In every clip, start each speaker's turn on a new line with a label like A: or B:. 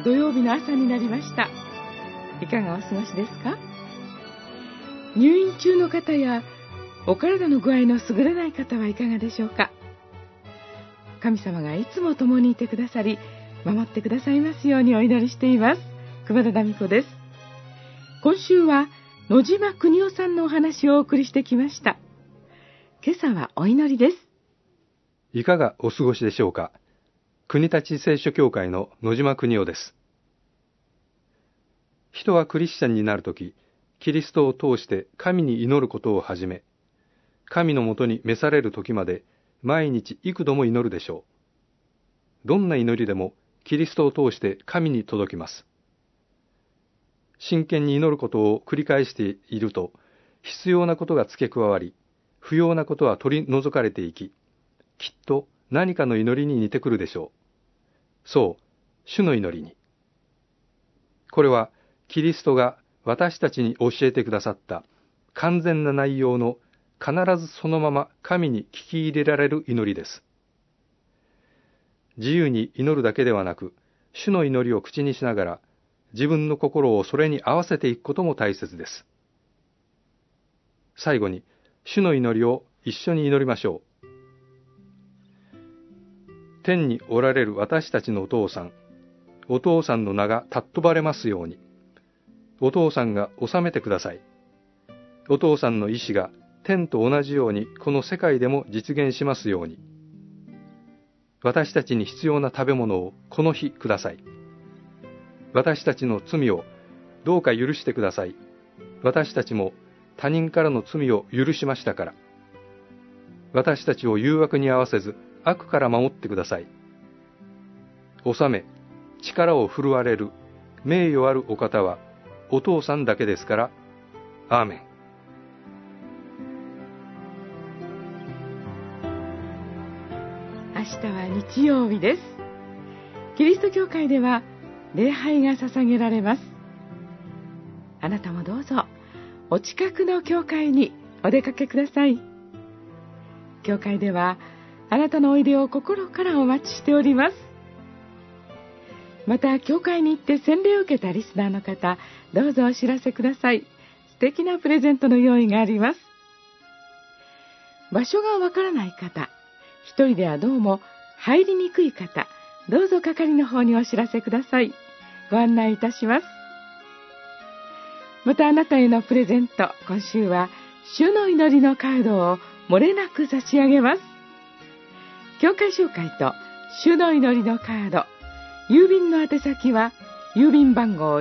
A: 土曜日の朝になりました。いかがお過ごしですか？入院中の方やお体の具合の優れない方はいかがでしょうか？神様がいつも共にいてくださり、守ってくださいますようにお祈りしています。熊田美子です。今週は野島邦夫さんのお話をお送りしてきました。今朝はお祈りです。
B: いかがお過ごしでしょうか？国立聖書教会の野島邦夫です。人はクリスチャンになるとき、キリストを通して神に祈ることを始め、神のもとに召されるときまで毎日幾度も祈るでしょう。どんな祈りでもキリストを通して神に届きます。真剣に祈ることを繰り返していると、必要なことが付け加わり、不要なことは取り除かれていき、きっと何かの祈りに似てくるでしょう。そう、主の祈りに。これはキリストが私たちに教えてくださった完全な内容の必ずそのまま神に聞き入れられる祈りです。自由に祈るだけではなく、主の祈りを口にしながら、自分の心をそれに合わせていくことも大切です。最後に、主の祈りを一緒に祈りましょう。天におられる私たちのお父さん、お父さんの名が尊ばれますように。お父さんが治めてください。お父さんの意志が天と同じようにこの世界でも実現しますように。私たちに必要な食べ物をこの日ください。私たちの罪をどうか許してください。私たちも他人からの罪を許しましたから。私たちを誘惑に合わせず悪から守ってください。治め、力を振るわれる、名誉あるお方はお父さんだけですから。アーメン。
A: 明日は日曜日です。キリスト教会では礼拝が捧げられます。あなたもどうぞお近くの教会にお出かけください。教会ではあなたのおいでを心からお待ちしております。また教会に行って洗礼を受けたリスナーの方、どうぞお知らせください。素敵なプレゼントの用意があります。場所がわからない方、一人ではどうも入りにくい方、どうぞ係の方にお知らせください。ご案内いたします。またあなたへのプレゼント、今週は主の祈りのカードを漏れなく差し上げます。教会紹介と主の祈りのカード、郵便の宛先は郵便番号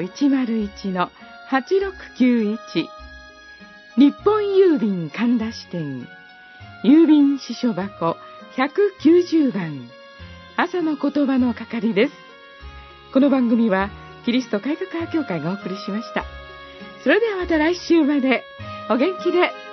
A: 101-8691 日本郵便神田支店郵便支所箱190番朝の言葉の係です。この番組はキリスト改革派教会がお送りしました。それではまた来週までお元気で。